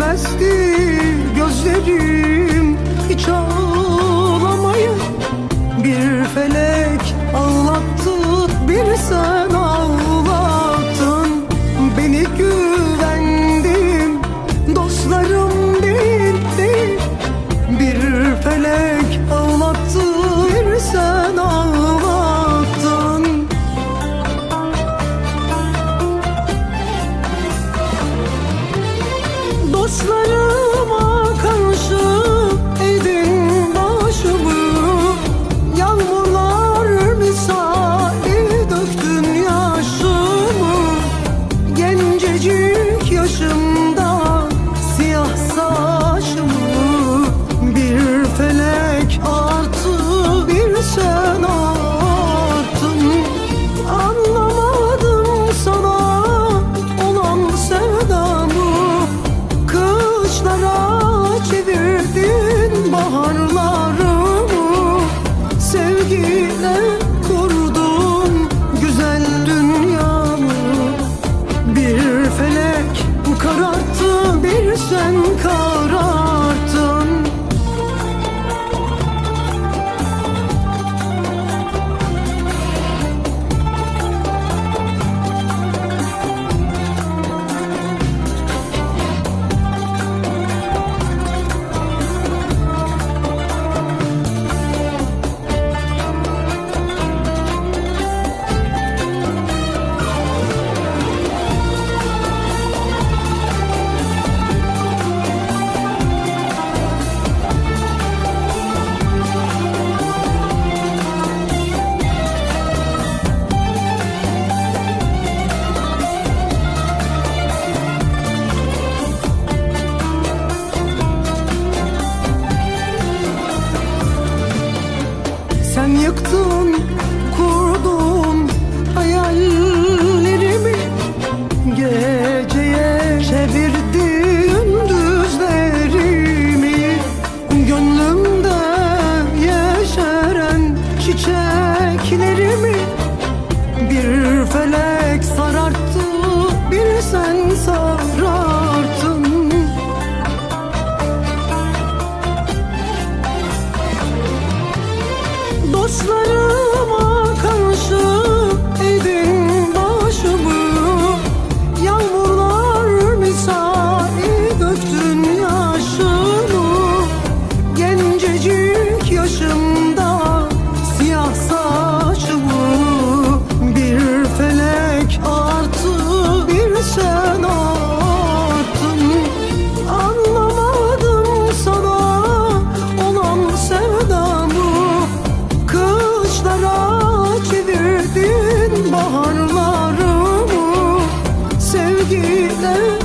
görmezdi gözlerim hiç ağlamayı. Bir felek ağlattı, bir sen ağlattın beni. Güvendim dostlarım değil. Bir felek ağlattı, bir sen ağlattın. Dostlarıma karşı eğdin başımı, yağmurlar misali döktün yaşımı. Gencecik yaşımda siyah saçımı, bir felek arttı, bir sen arttın. Anlamadım sana olan sevdamı, kışlara çevirdin baharlarımı. Sevgiyle kurdum güzel dünyamı, bir felek kararttı, bir sen kararttın. Sen yıktın, kurdum hayallerimi, geceye çevirdin gündüzlerimi. Gönlümde yeşeren çiçeklerimi, bir felek sararttı, bir sen sararttın. Dostlarıma karşı eğdin başımı, yağmurlar misali döktün yaşımı. Gencecik yaşımda siyah saçımı, bir felek arttı, bir sen arttın. Anlamadım sana olan sevdamı, kışlara çevirdin baharlarımı. Sevgiyle